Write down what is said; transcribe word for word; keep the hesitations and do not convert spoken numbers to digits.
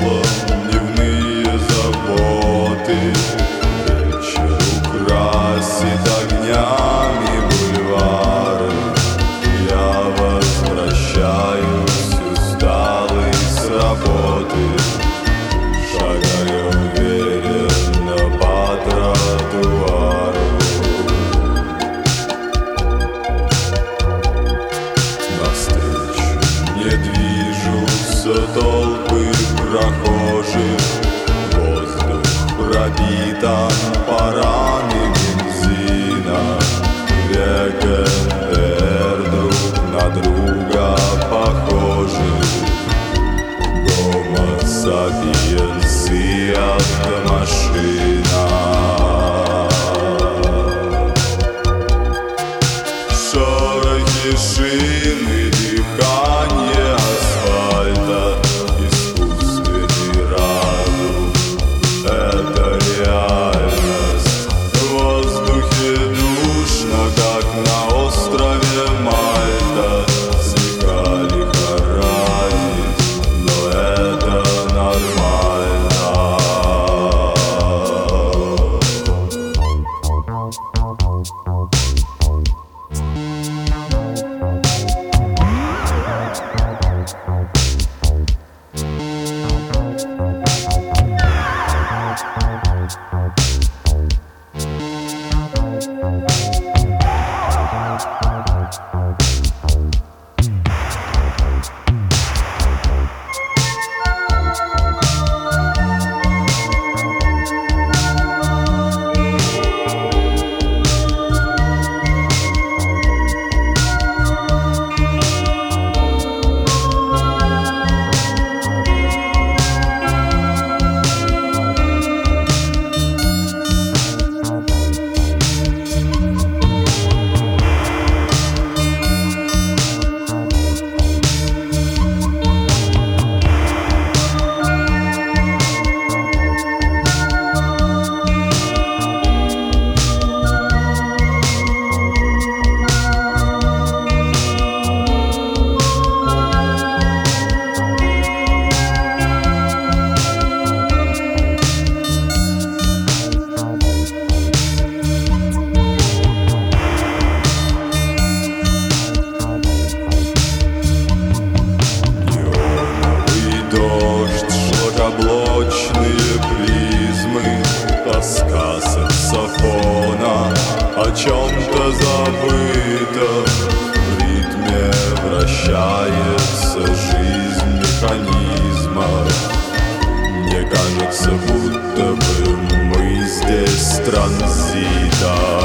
прошлом дневные заботы. Вечер украсит огнями бульвары. Я возвращаюсь усталый с работы. Шагаю уверенно по тротуару. Навстречу мне движутся толпы прохожих. Воздух пропитан парами бензина. ВГТР друг на друга похожи. Гомо сапиенс и автомашина. Шорохи шин и дыхание асфальта. Искусственный разум — это реальность. В воздухе душно, как на острове Мальта. Слегка лихорадит, но это нормально. Шлакоблочные призмы, тоска саксофона о чем-то забыто. В ритме вращается жизнь механизма. Мне кажется, будто бы мы здесь транзитом.